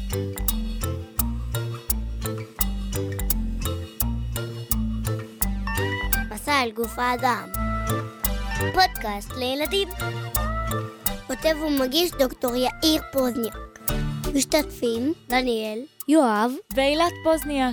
מסע על גוף האדם, פודקאסט לילדים. כותב ומגיש דוקטור יאיר פוזניאק. משתתפים דניאל, יואב ואילת פוזניאק.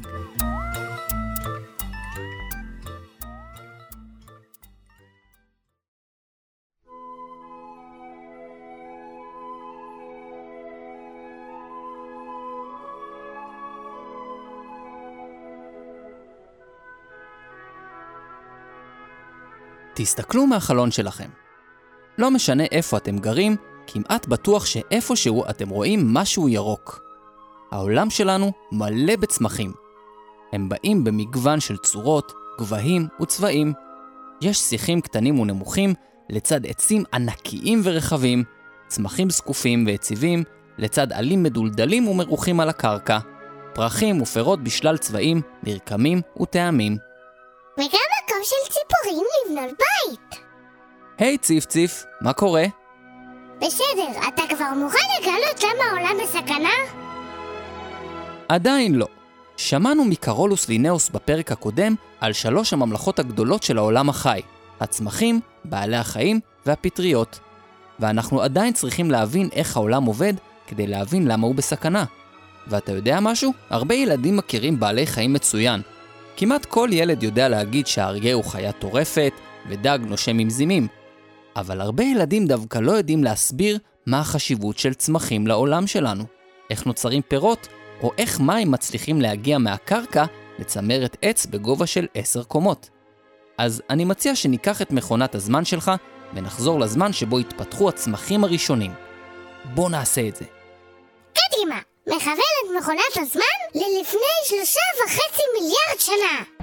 תסתכלו מהחלון שלכם. לא משנה איפה אתם גרים, כמעט בטוח שאיפשהו אתם רואים משהו ירוק. העולם שלנו מלא בצמחים. הם באים במגוון של צורות, גבהים וצבעים. יש שיחים קטנים ונמוכים, לצד עצים ענקיים ורחבים, צמחים זקופים ויציבים, לצד עלים מדולדלים ומרוחים על הקרקע, פרחים ופירות בשלל צבעים, מרקמים וטעמים. וגם מקום של ציפורים לבנות בית. היי ציף ציף, מה קורה? בסדר, אתה כבר מוכן לגלות למה העולם בסכנה? עדיין לא. שמענו מקרולוס לינאוס בפרק הקודם על 3 הממלכות הגדולות של העולם החי, הצמחים, בעלי החיים והפטריות. ואנחנו עדיין צריכים להבין איך העולם עובד כדי להבין למה הוא בסכנה. ואתה יודע משהו? הרבה ילדים מכירים בעלי חיים מצוין. כמעט כל ילד יודע להגיד שהאריה הוא חיה טורפת ודג נושם עם זימים. אבל הרבה ילדים דווקא לא יודעים להסביר מה החשיבות של צמחים לעולם שלנו. איך נוצרים פירות, או איך מים מצליחים להגיע מהקרקע לצמרת עץ בגובה של 10 קומות. אז אני מציע שניקח את מכונת הזמן שלך ונחזור לזמן שבו התפתחו הצמחים הראשונים. בוא נעשה את זה. קדימה, מכוון את מכונת הזמן ללפני 3.5 מיליארד שנה.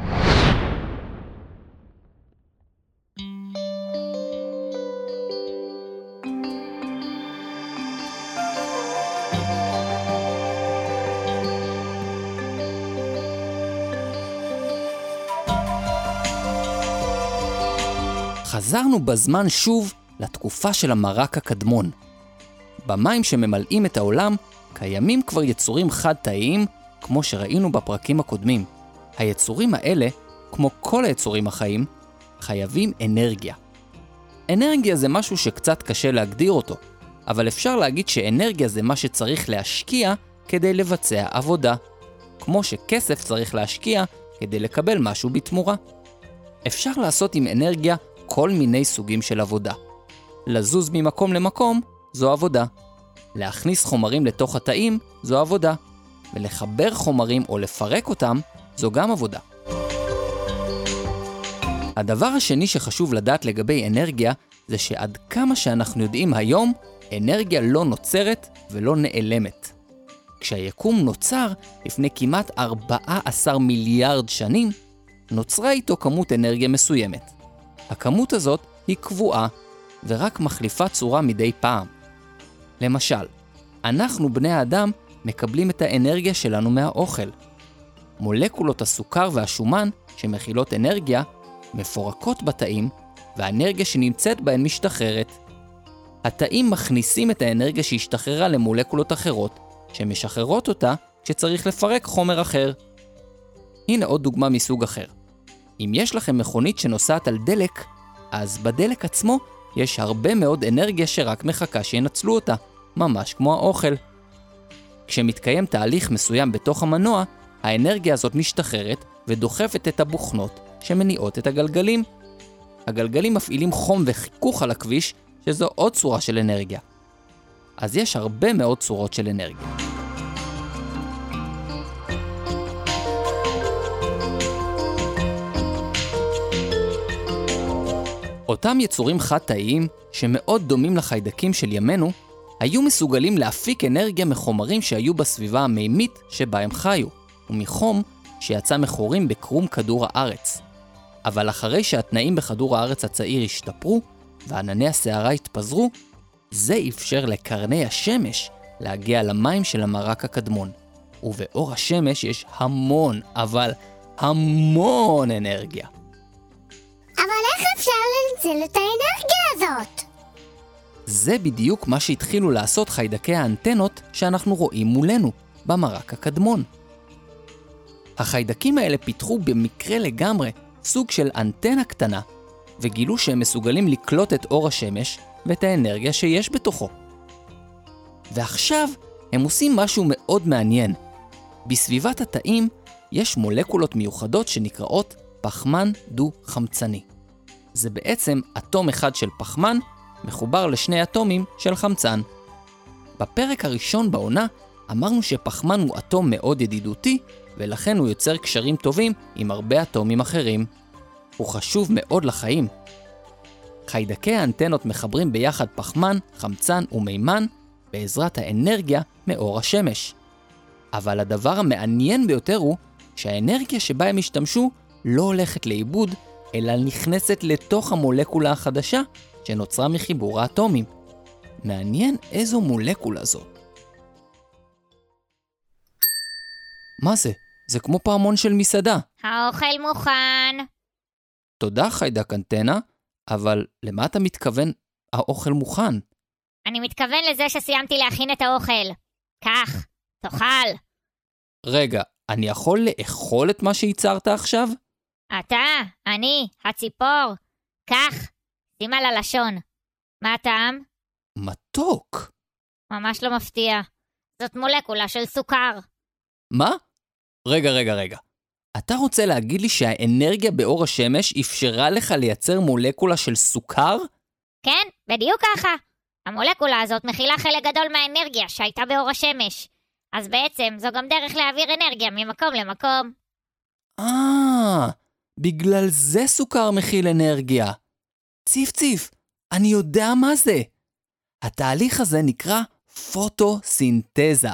חזרנו בזמן שוב לתקופה של המרק הקדמון. במים שממלאים את העולם קיימים כבר יצורים חד-תאיים כמו שראינו בפרקים הקודמים. היצורים האלה, כמו כל היצורים החיים, חייבים אנרגיה. אנרגיה זה משהו שקצת קשה להגדיר אותו, אבל אפשר להגיד שאנרגיה זה מה שצריך להשקיע כדי לבצע עבודה, כמו שכסף צריך להשקיע כדי לקבל משהו בתמורה. אפשר לעשות עם אנרגיה כל מיני סוגים של עבודה. לזוז ממקום למקום זו עבודה. להכניס חומרים לתוך התאים זו עבודה. ולחבר חומרים או לפרק אותם זו גם עבודה. הדבר השני שחשוב לדעת לגבי אנרגיה זה שעד כמה שאנחנו יודעים היום, אנרגיה לא נוצרת ולא נעלמת. כשהיקום נוצר לפני כמעט 14 מיליארד שנים, נוצרה איתו כמות אנרגיה מסוימת. הכמות הזאת היא קבועה ורק מחליפה צורה מדי פעם. למשל, אנחנו בני האדם מקבלים את האנרגיה שלנו מהאוכל. מולקולות הסוכר והשומן שמכילות אנרגיה מפורקות בתאים והאנרגיה שנמצאת בהן משתחררת. התאים מכניסים את האנרגיה שהשתחררה למולקולות אחרות שמשחררות אותה כשצריך לפרק חומר אחר. הנה עוד דוגמה מסוג אחר. אם יש לכם מכונית שנוסעת על דלק, אז בדלק עצמו יש הרבה מאוד אנרגיה שרק מחכה שינצלו אותה, ממש כמו האוכל. כשמתקיים תהליך מסוים בתוך המנוע, האנרגיה הזאת משתחררת ודוחפת את הבוכנות שמניעות את הגלגלים. הגלגלים מפעילים חום וחיכוך על הכביש, שזו עוד צורה של אנרגיה. אז יש הרבה מאוד צורות של אנרגיה. אותם יצורים חד-תאיים שמאוד דומים לחיידקים של ימינו, היו מסוגלים להפיק אנרגיה מחומרים שהיו בסביבה המימית שבה הם חיו, ומחום שיצא מחורים בקרום כדור הארץ. אבל אחרי שהתנאים בכדור הארץ הצעיר השתפרו, וענני הסערה התפזרו, זה אפשר לקרני השמש להגיע למים של המרק הקדמון. ובאור השמש יש המון, אבל המון אנרגיה. אבל איך אפשר לנצל את האנרגיה הזאת? זה בדיוק מה שהתחילו לעשות חיידקי האנטנות שאנחנו רואים מולנו. במרק הקדמון. החיידקים האלה פיתחו במקרה לגמרי סוג של אנטנה קטנה, וגילו שהם מסוגלים לקלוט את אור השמש ואת האנרגיה שיש בתוכו. ועכשיו הם עושים משהו מאוד מעניין. בסביבת התאים יש מולקולות מיוחדות שנקראות פחמן דו-חמצני. זה בעצם אטום אחד של פחמן מחובר לשני אטומים של חמצן. בפרק הראשון בעונה אמרנו שפחמן הוא אטום מאוד ידידותי, ולכן הוא יוצר קשרים טובים עם הרבה אטומים אחרים. הוא חשוב מאוד לחיים. חיידקי האנטנות מחברים ביחד פחמן, חמצן ומימן בעזרת האנרגיה מאור השמש. אבל הדבר המעניין ביותר הוא שהאנרגיה שבה הם השתמשו לא הולכת לאיבוד, אלא נכנסת לתוך המולקולה החדשה שנוצרה מחיבור האטומים. מעניין איזו מולקולה זאת. מה זה? זה כמו פעמון של מסעדה. האוכל מוכן. תודה חיידק אנטנה, אבל למה אתה מתכוון האוכל מוכן? אני מתכוון לזה שסיימתי להכין את האוכל. קח, תאכל. רגע, אני יכול לאכול את מה שייצרת עכשיו? אתה, אני, הציפור. קח, שים על הלשון. מה הטעם? מתוק. ממש לא מפתיע. זאת מולקולה של סוכר. מה? רגע. אתה רוצה להגיד לי שהאנרגיה באור השמש אפשרה לך לייצר מולקולה של סוכר? כן, בדיוק ככה. המולקולה הזאת מכילה חלק גדול מהאנרגיה שהייתה באור השמש. אז בעצם זו גם דרך להעביר אנרגיה ממקום למקום. בגלל זה סוכר מכיל אנרגיה. ציף, אני יודע מה זה. התהליך הזה נקרא פוטוסינתזה.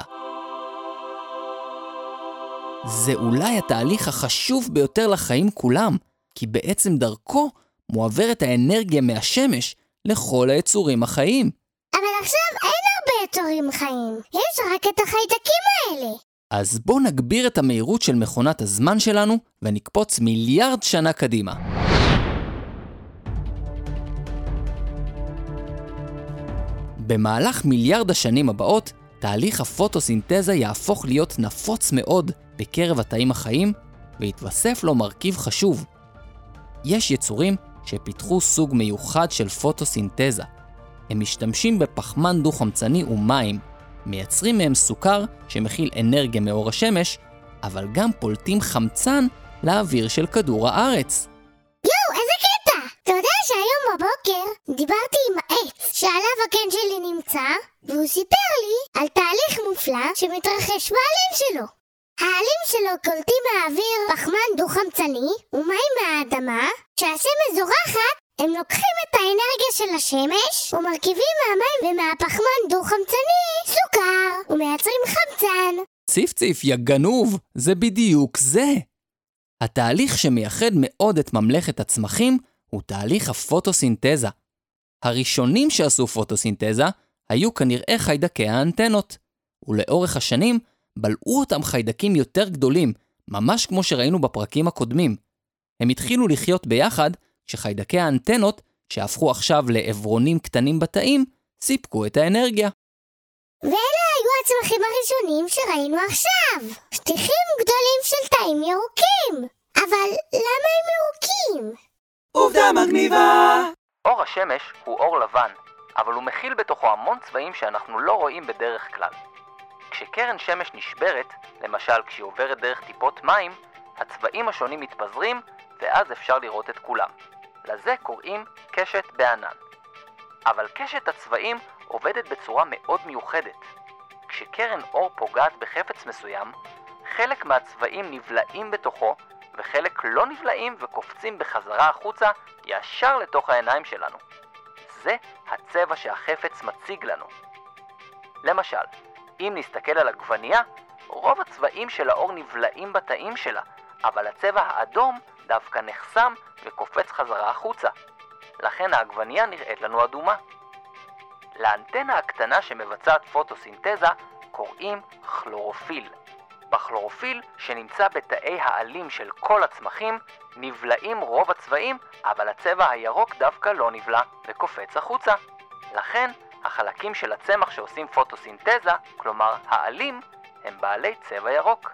זה אולי התהליך החשוב ביותר לחיים כולם, כי בעצם דרכו מועברת האנרגיה מהשמש לכל היצורים החיים. אבל עכשיו אין הרבה יצורים חיים, יש רק את החיידקים האלה. אז בוא נגביר את המהירות של מכונת הזמן שלנו ונקפוץ מיליארד שנה קדימה. במהלך מיליארד השנים הבאות, תהליך הפוטוסינתזה יהפוך להיות נפוץ מאוד בקרב התאים החיים, והתווסף לו מרכיב חשוב. יש יצורים שפיתחו סוג מיוחד של פוטוסינתזה. הם משתמשים בפחמן דו-חמצני ומים, מייצרים מהם סוכר שמכיל אנרגיה מאור השמש, אבל גם פולטים חמצן לאוויר של כדור הארץ. איזה קטע! אתה יודע שהיום בבוקר דיברתי עם העץ שעליו הקן שלי נמצא, והוא סיפר לי על תהליך מופלא שמתרחש בעלים שלו. העלים שלו קולטים מהאוויר פחמן דו-חמצני ומים מהאדמה. כשהשמש זורחת, הם לוקחים את האנרגיה של השמש ומרכיבים מהמים ומהפחמן דו-חמצני סוכר ומייצרים חמצן. ציף, יא גנוב, זה בדיוק זה. התהליך שמייחד מאוד את ממלכת הצמחים הוא תהליך הפוטוסינתזה. הראשונים שעשו פוטוסינתזה היו כנראה חיידקי האנטנות, ולאורך השנים בלעו אותם חיידקים יותר גדולים, ממש כמו שראינו בפרקים הקודמים. הם התחילו לחיות ביחד כשחיידקי האנטנות, שהפכו עכשיו לעברונים קטנים בתאים, סיפקו את האנרגיה. ואלה היו הצמחים הראשונים שראינו עכשיו. שטיחים גדולים של תאים ירוקים. אבל למה הם ירוקים? עובדה מגניבה! אור השמש הוא אור לבן, אבל הוא מכיל בתוכו המון צבעים שאנחנו לא רואים בדרך כלל. כשקרן שמש נשברת, למשל כשהיא עוברת דרך טיפות מים, הצבעים השונים מתפזרים, ואז אפשר לראות את כולם. לזה קוראים קשת בענן. אבל קשת הצבעים עובדת בצורה מאוד מיוחדת. כשקרן אור פוגעת בחפץ מסוים, חלק מהצבעים נבלעים בתוכו, וחלק לא נבלעים וקופצים בחזרה החוצה ישר לתוך העיניים שלנו. זה הצבע שהחפץ מציג לנו. למשל, אם נסתכל על עגבנייה, רוב הצבעים של האור נבלעים בתאים שלה, אבל הצבע האדום דווקא נחסם וקופץ חזרה החוצה. לכן העגבנייה נראית לנו אדומה. לאנטנה הקטנה שמבצעת פוטוסינתזה קוראים כלורופיל. בכלורופיל שנמצא בתאי העלים של כל הצמחים נבלעים רוב הצבעים, אבל הצבע הירוק דווקא לא נבלע וקופץ החוצה. לכן החלקים של הצמח שעושים פוטוסינתזה, כלומר העלים, הם בעלי צבע ירוק.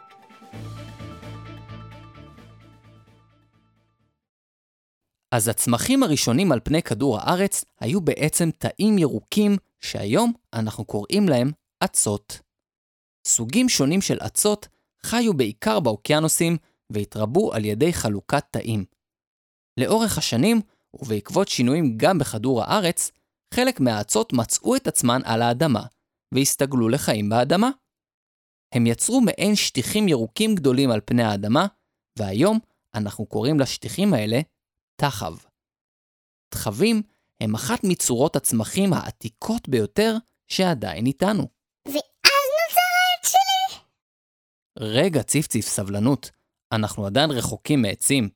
אז הצמחים הראשונים על פני כדור הארץ היו בעצם תאים ירוקים שהיום אנחנו קוראים להם אצות. סוגים שונים של אצות חיו בעיקר באוקיינוסים והתרבו על ידי חלוקת תאים. לאורך השנים, ובעקבות שינויים גם בכדור הארץ, חלק מהאצות מצאו את עצמן על האדמה והסתגלו לחיים באדמה. הם יצרו מעין שטיחים ירוקים גדולים על פני האדמה, והיום אנחנו קוראים לשטיחים האלה תחב. תחבים הם אחת מצורות הצמחים העתיקות ביותר שעדיין איתנו. ואז נוצר העץ שלי. רגע, ציפציף, סבלנות. אנחנו עדיין רחוקים מעצים.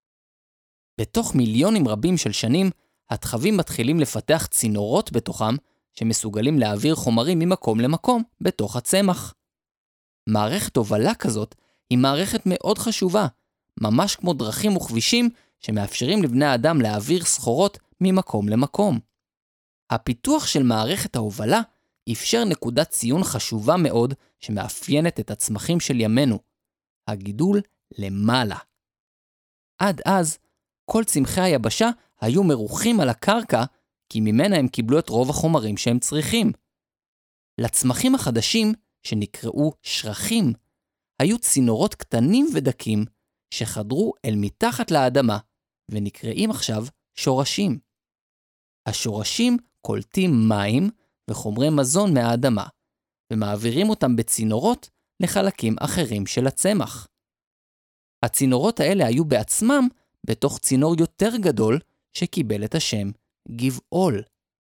בתוך מיליונים רבים של שנים, התחבים מתחילים לפתח צינורות בתוכם שמסוגלים להעביר חומרים ממקום למקום בתוך הצמח. מערכת הובלה כזאת היא מערכת מאוד חשובה, ממש כמו דרכים וכבישים שמאפשרים לבני האדם להעביר סחורות ממקום למקום. הפיתוח של מערכת ההובלה אפשר נקודת ציון חשובה מאוד שמאפיינת את הצמחים של ימינו, הגידול למעלה. עד אז, כל צמחי היבשה היו מרוחים על הקרקע, כי ממנה הם קיבלו את רוב החומרים שהם צריכים. לצמחים החדשים, שנקראו שרחים, היו צינורות קטנים ודקים שחדרו אל מתחת לאדמה, ונקראים עכשיו שורשים. השורשים קולטים מים וחומרי מזון מהאדמה, ומעבירים אותם בצינורות לחלקים אחרים של הצמח. הצינורות האלה היו בעצמם בתוך צינור יותר גדול שקיבל את השם גבעול.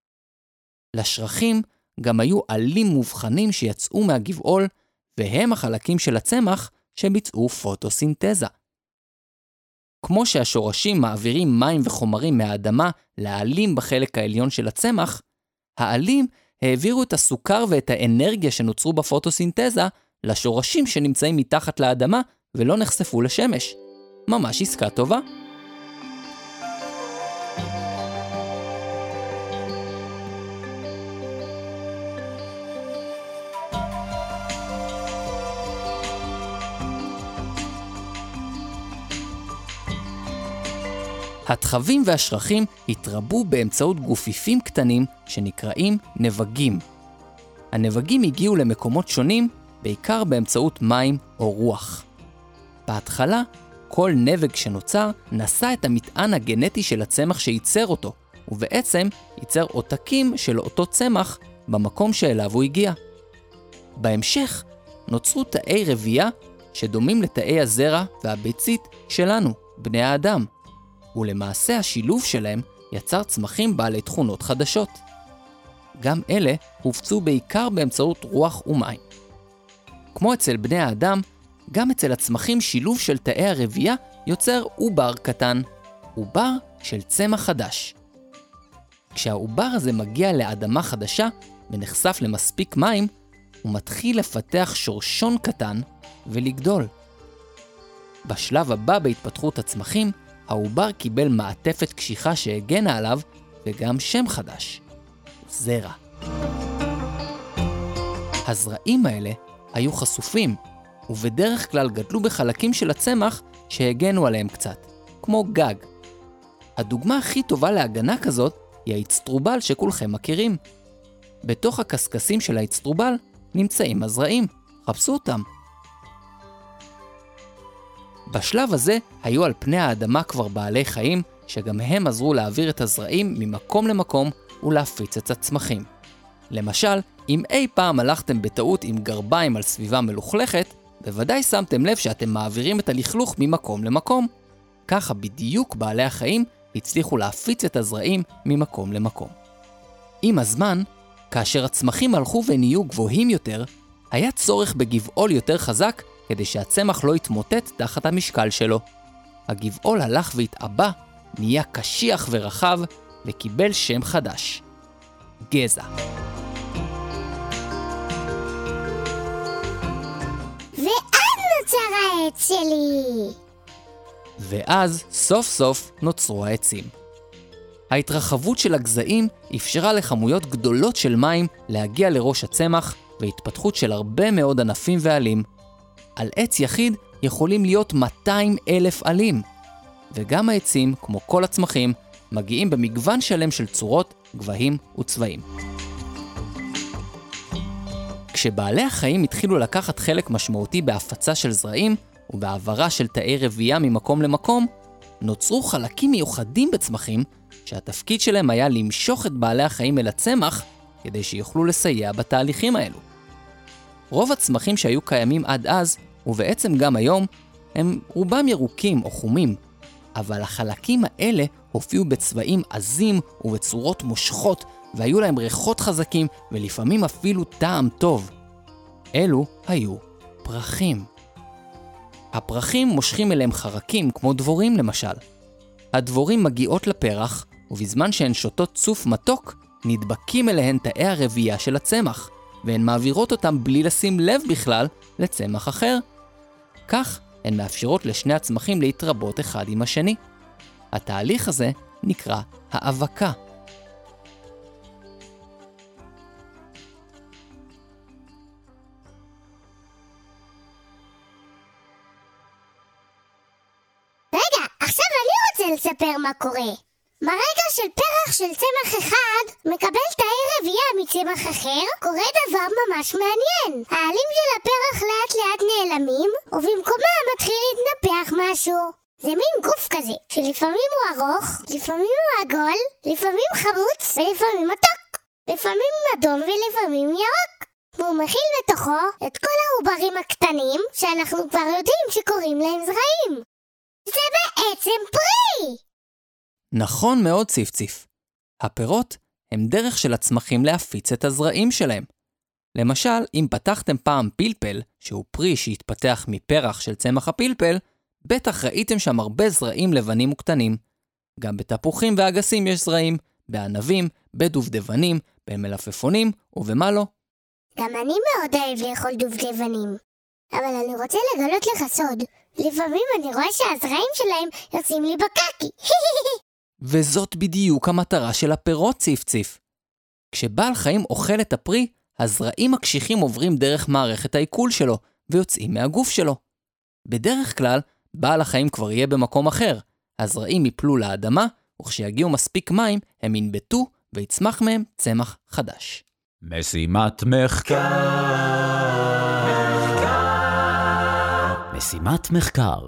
לשרחים גם היו עלים מובחנים שיצאו מהגבעול, והם החלקים של הצמח שביצעו פוטוסינתזה. כמו שהשורשים מעבירים מים וחומרים מהאדמה לעלים בחלק העליון של הצמח, העלים העבירו את הסוכר ואת האנרגיה שנוצרו בפוטוסינתזה לשורשים שנמצאים מתחת לאדמה ולא נחשפו לשמש. ממש עסקה טובה. התחבים והשרחים התרבו באמצעות גופיפים קטנים שנקראים נבגים. הנבגים הגיעו למקומות שונים, בעיקר באמצעות מים או רוח. בהתחלה, כל נבג שנוצר נשא את המטען הגנטי של הצמח שייצר אותו, ובעצם ייצר עותקים של אותו צמח במקום שאליו הוא הגיע. בהמשך, נוצרו תאי רבייה שדומים לתאי הזרע והביצית שלנו, בני האדם. ולמעשה השילוב שלהם יצר צמחים בעלי תכונות חדשות. גם אלה הופצו בעיקר באמצעות רוח ומים. כמו אצל בני האדם, גם אצל הצמחים שילוב של תאי הרבייה יוצר עובר קטן, עובר של צמח חדש. כשהעובר הזה מגיע לאדמה חדשה ונחשף למספיק מים, הוא מתחיל לפתח שורשון קטן ולגדול. בשלב הבא בהתפתחות הצמחים, העובר קיבל מעטפת קשיחה שהגנה עליו וגם שם חדש, זרע. הזרעים האלה היו חשופים, ובדרך כלל גדלו בחלקים של הצמח שהגנו עליהם קצת, כמו גג. הדוגמה הכי טובה להגנה כזאת היא האצטרובל שכולכם מכירים. בתוך הקסקסים של האצטרובל נמצאים הזרעים, חפשו אותם. בשלב הזה היו על פני האדמה כבר בעלי חיים שגם הם עזרו להעביר את הזרעים ממקום למקום ולהפיץ את הצמחים. למשל, אם אי פעם הלכתם בטעות עם גרביים על סביבה מלוכלכת, בוודאי שמתם לב שאתם מעבירים את הלכלוך ממקום למקום. ככה בדיוק בעלי החיים הצליחו להפיץ את הזרעים ממקום למקום. עם הזמן, כאשר הצמחים הלכו ונהיו גבוהים יותר, היה צורך בגבעול יותר חזק כדי שהצמח לא יתמוטט תחת המשקל שלו. הגבעול הלך והתעבה, נהיה קשיח ורחב וקיבל שם חדש, גזע. ואז נוצר העץ שלי. ואז סוף סוף נוצרו העצים. ההתרחבות של הגזעים אפשרה לכמויות גדולות של מים להגיע לראש הצמח והתפתחות של הרבה מאוד ענפים ועלים. על עץ יחיד יכולים להיות 200,000 עלים. וגם העצים, כמו כל הצמחים, מגיעים במגוון שלם של צורות, גבהים וצבעים. כשבעלי החיים התחילו לקחת חלק משמעותי בהפצה של זרעים ובהעברה של תאי רבייה ממקום למקום, נוצרו חלקים מיוחדים בצמחים שהתפקיד שלהם היה למשוך את בעלי החיים אל הצמח כדי שיוכלו לסייע בתהליכים האלו. רוב הצמחים שהיו קיימים עד אז, ובעצם גם היום, הם רובם ירוקים או חומים, אבל החלקים האלה הופיעו בצבעים עזים ובצורות מושכות, והיו להם ריחות חזקים ולפעמים אפילו טעם טוב. אלו היו פרחים. הפרחים מושכים אליהם חרקים כמו דבורים למשל. הדבורים מגיעות לפרח, ובזמן שהן שותות צוף מתוק, נדבקים אליהן תאי הרבייה של הצמח, והן מעבירות אותם בלי לשים לב בכלל לצמח אחר. כך הן מאפשרות לשני הצמחים להתרבות אחד עם השני. התהליך הזה נקרא האבקה. רגע, עכשיו אני רוצה לספר מה קורה. ברגע של פרח של צמח אחד מקבל תאי רבייה מצמח אחר, קורה דבר ממש מעניין. העלים של הפרח לאט לאט נעלמים, ובמקומם מתחיל להתנפח משהו. זה מין גוף כזה, שלפעמים הוא ארוך, לפעמים הוא עגול, לפעמים חרוץ ולפעמים מתוק, לפעמים אדום ולפעמים ירוק. והוא מכיל בתוכו את כל העוברים הקטנים שאנחנו כבר יודעים שקוראים להם זרעים. זה בעצם פרי! נכון מאוד ציפציף. הפירות הם דרך של הצמחים להפיץ את הזרעים שלהם. למשל, אם פתחתם פעם פלפל, שהוא פרי שהתפתח מפרח של צמח הפלפל, בטח ראיתם שם הרבה זרעים לבנים וקטנים. גם בתפוחים ואגסים יש זרעים, בענבים, בדובדבנים, במלפפונים ובמה לא. גם אני מאוד אוהב לאכול דובדבנים. אבל אני רוצה לגלות לך סוד. לפעמים אני רואה שהזרעים שלהם יוצאים לי בקקי. וזאת בדיוק המטרה של הפירות ציפציף. כשבעל חיים אוכל את הפרי, הזרעים הקשיחים עוברים דרך מערכת העיכול שלו, ויוצאים מהגוף שלו. בדרך כלל, בעל החיים כבר יהיה במקום אחר. הזרעים ייפלו לאדמה, וכשיגיעו מספיק מים, הם ינבטו ויצמח מהם צמח חדש. משימת מחקר. משימת מחקר.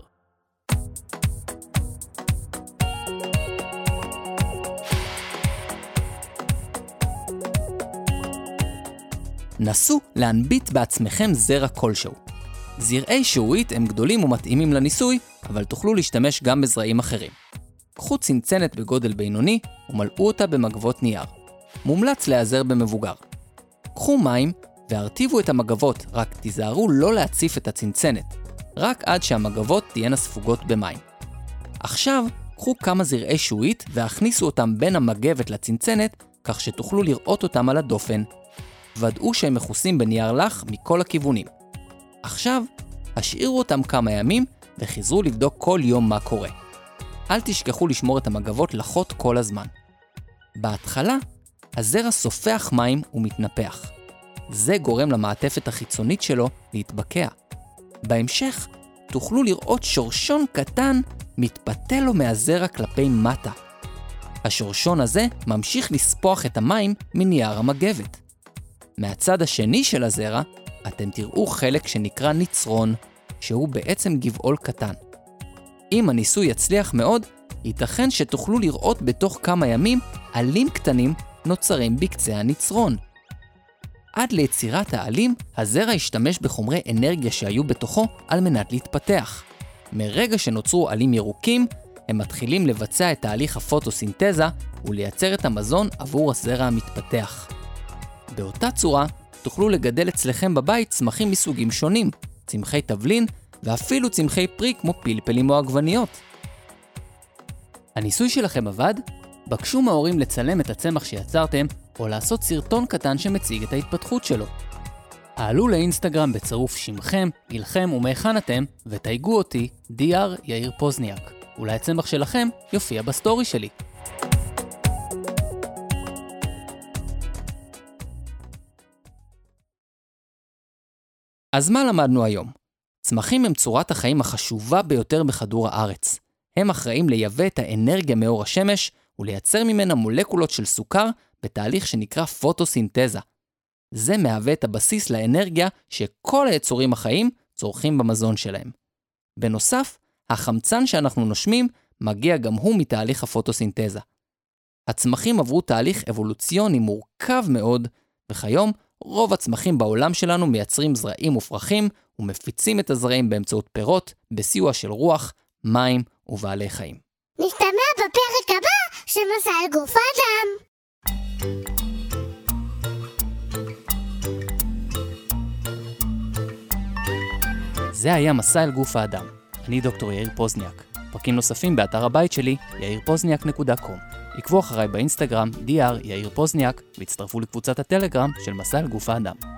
נסו להנביט בעצמכם זרע כלשהו. זרעי שעועית הם גדולים ומתאימים לניסוי, אבל תוכלו להשתמש גם בזרעים אחרים. קחו צנצנת בגודל בינוני ומלאו אותה במגבות נייר. מומלץ להיעזר במבוגר. קחו מים והרטיבו את המגבות, רק תיזהרו לא להציף את הצנצנת, רק עד שהמגבות תהיינה ספוגות במים. עכשיו קחו כמה זרעי שעועית והכניסו אותם בין המגבת לצנצנת, כך שתוכלו לראות אותם על הדופן. ודאו שהם מכוסים בנייר לח מכל הכיוונים. עכשיו, השאירו אותם כמה ימים וחזרו לבדוק כל יום מה קורה. אל תשכחו לשמור את המגבות לחות כל הזמן. בהתחלה, הזרע סופח מים ומתנפח. זה גורם למעטפת החיצונית שלו להתבקע. בהמשך, תוכלו לראות שורשון קטן מתפתל לו מהזרע כלפי מטה. השורשון הזה ממשיך לספוח את המים מנייר המגבת. מהצד השני של הזרע, אתם תראו חלק שנקרא ניצרון, שהוא בעצם גבעול קטן. אם הניסוי יצליח מאוד, ייתכן שתוכלו לראות בתוך כמה ימים עלים קטנים נוצרים בקצה הניצרון. עד ליצירת העלים, הזרע השתמש בחומרי אנרגיה שהיו בתוכו על מנת להתפתח. מרגע שנוצרו עלים ירוקים, הם מתחילים לבצע את תהליך הפוטוסינתזה ולייצר את המזון עבור הזרע המתפתח. באותה צורה, תוכלו לגדל אצלכם בבית צמחים מסוגים שונים, צמחי תבלין ואפילו צמחי פרי כמו פלפלים או עגבניות. הניסוי שלכם עבד? בקשו מההורים לצלם את הצמח שיצרתם או לעשות סרטון קטן שמציג את ההתפתחות שלו. העלו לאינסטגרם בצירוף שמכם, גילכם ומהיכן אתם ותייגו אותי DR יאיר פוזניאק. אולי הצמח שלכם יופיע בסטורי שלי. אז מה למדנו היום? צמחים הם צורת החיים החשובה ביותר בכדור הארץ. הם אחראים לייבא את האנרגיה מאור השמש ולייצר ממנה מולקולות של סוכר בתהליך שנקרא פוטוסינתזה. זה מהווה את הבסיס לאנרגיה שכל היצורים החיים צורכים במזון שלהם. בנוסף, החמצן שאנחנו נושמים מגיע גם הוא מתהליך הפוטוסינתזה. הצמחים עברו תהליך אבולוציוני מורכב מאוד, וכיום רוב הצמחים בעולם שלנו מייצרים זרעים ופרחים ומפיצים את הזרעים באמצעות פירות בסיוע של רוח, מים ובעלי חיים. נשתמע בפרק הבא של מסע על גוף האדם. זה היה מסע אל גוף האדם. אני דוקטור יאיר פוזניאק. פרקים נוספים באתר הבית שלי, yairpozniak.com. עקבו אחריי באינסטגרם, dr יאיר פוזניאק, והצטרפו לקבוצת הטלגרם של מסע אל גוף האדם.